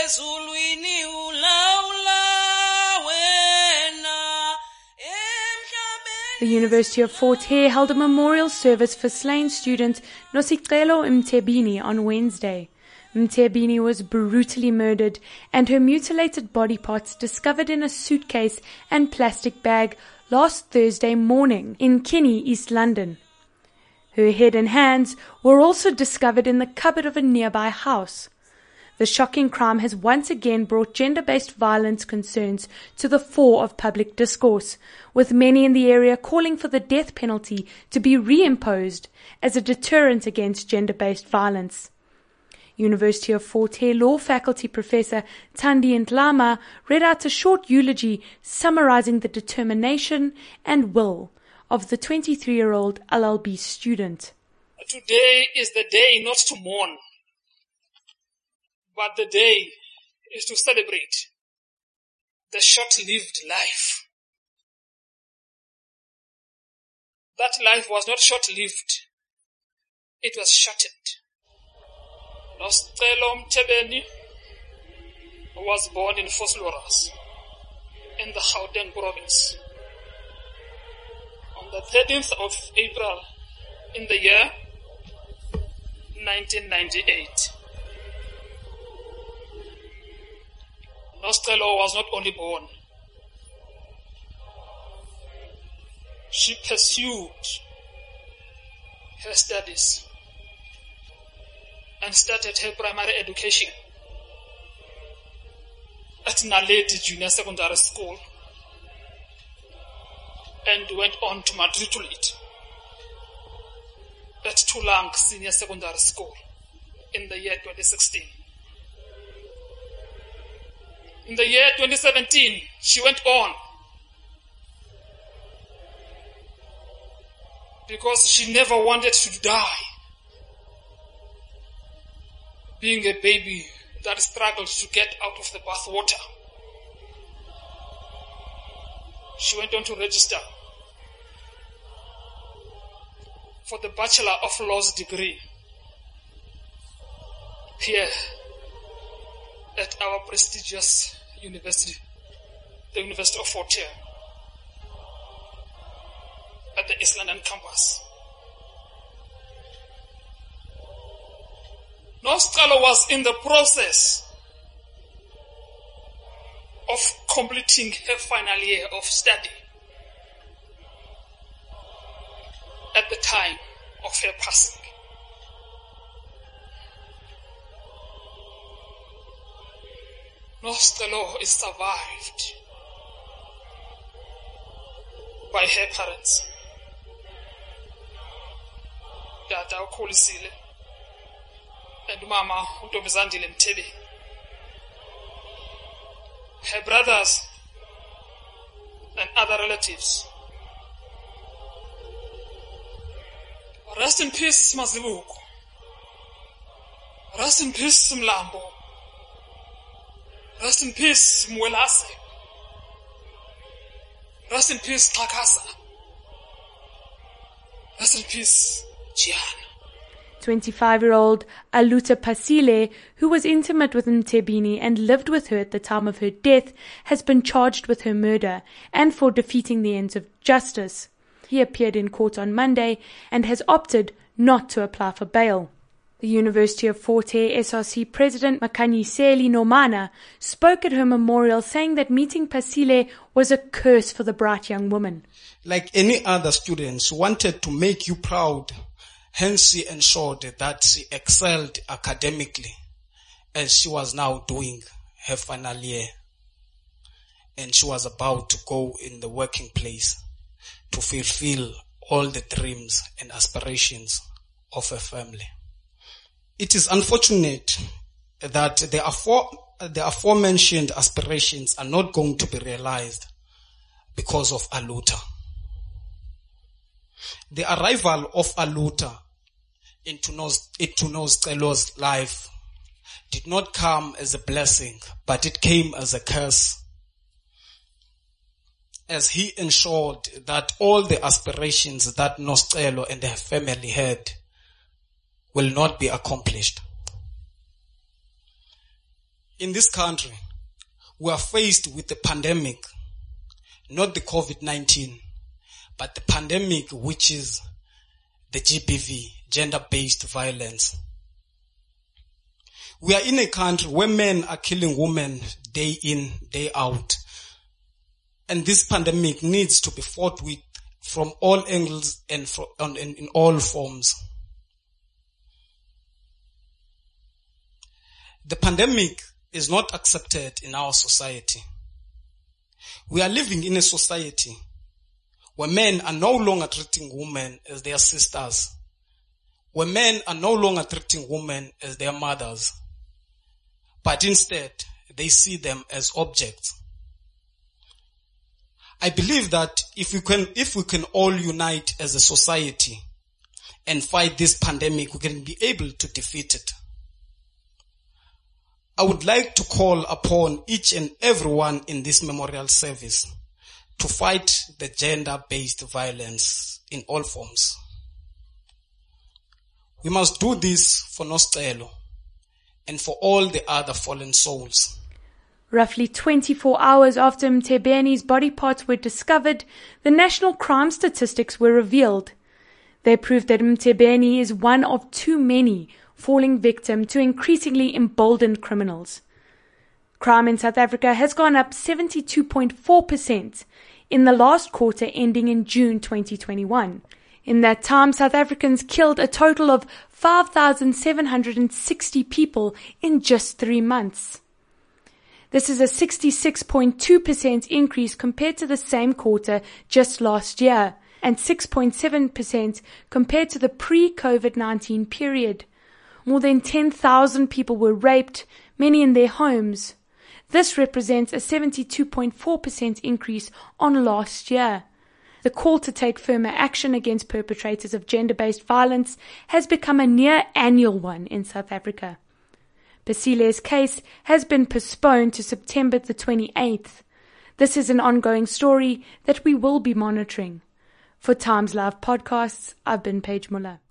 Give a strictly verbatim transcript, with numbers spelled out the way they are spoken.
ezulwini ulawula wena emhlabeni. The University of Fort Hare held a memorial service for slain student Nosicelo Mthebeni on Wednesday. Mthebeni was brutally murdered and her mutilated body parts discovered in a suitcase and plastic bag last Thursday morning in Kinney, East London. Her head and hands were also discovered in the cupboard of a nearby house. The shocking crime has once again brought gender-based violence concerns to the fore of public discourse, with many in the area calling for the death penalty to be reimposed as a deterrent against gender-based violence. University of Fort Hare Law Faculty Professor Thandi Ntlama read out a short eulogy summarizing the determination and will of the twenty-three-year-old L L B student. Today is the day not to mourn, but the day is to celebrate the short-lived life. That life was not short-lived, it was shortened. Nosicelo Mthebeni was born in Vosloorus in the Gauteng province on the thirteenth of April in the year nineteen ninety-eight. Nosicelo was not only born, she pursued her studies and started her primary education at Naledi Junior Secondary School and went on to matriculate at Tulang Senior Secondary School in the year twenty sixteen. In the year twenty seventeen, she went on because she never wanted to die, being a baby that struggled to get out of the bath water. She went on to register for the Bachelor of Laws degree here at our prestigious university, the University of Fort Hare, at the East London campus. Nosicelo was in the process of completing her final year of study at the time of her passing. Nosicelo is survived by her parents, Dada uKhulisile and Mama uNtombazandile Mthebeni, her brothers and other relatives. Rest in peace, Mazibuko. Rest in peace, Mlambo. Rest in peace, Mwelase. Rest in peace, Takasa. Rest in peace, Gianna. twenty-five-year-old Aluta Pasile, who was intimate with Mthebeni and lived with her at the time of her death, has been charged with her murder and for defeating the ends of justice. He appeared in court on Monday and has opted not to apply for bail. The University of Fort Hare S R C President Makanyiseli Nomana spoke at her memorial, saying that meeting Pasile was a curse for the bright young woman. Like any other students, wanted to make you proud. Hence, she ensured that she excelled academically as she was now doing her final year. And she was about to go in the working place to fulfill all the dreams and aspirations of her family. It is unfortunate that the, afore, the aforementioned aspirations are not going to be realized because of Aluta. The arrival of Aluta into Nosicelo's life did not come as a blessing, but it came as a curse, as he ensured that all the aspirations that Nosicelo and her family had will not be accomplished. in this country, we are faced with the pandemic, not the COVID nineteen, but the pandemic, which is the G B V, gender-based violence. We are in a country where men are killing women day in, day out. And this pandemic needs to be fought with from all angles and from, in, in all forms. The pandemic is not accepted in our society. We are living in a society where men are no longer treating women as their sisters, where men are no longer treating women as their mothers, but instead they see them as objects. I believe that if we can, if we can all unite as a society and fight this pandemic, we can be able to defeat it. I would like to call upon each and everyone in this memorial service to fight the gender-based violence in all forms. We must do this for Nostelo and for all the other fallen souls. Roughly twenty-four hours after Mthebeni's body parts were discovered, the national crime statistics were revealed. They proved that Mthebeni is one of too many falling victim to increasingly emboldened criminals. Crime in South Africa has gone up seventy-two point four percent in the last quarter ending in June twenty twenty-one. In that time, South Africans killed a total of five thousand seven hundred sixty people in just three months. This is a sixty-six point two percent increase compared to the same quarter just last year, and six point seven percent compared to the pre-COVID nineteen period. More than ten thousand people were raped, many in their homes. This represents a seventy-two point four percent increase on last year. The call to take firmer action against perpetrators of gender-based violence has become a near-annual one in South Africa. Basile's case has been postponed to September the twenty-eighth. This is an ongoing story that we will be monitoring. For Times Live Podcasts, I've been Paige Muller.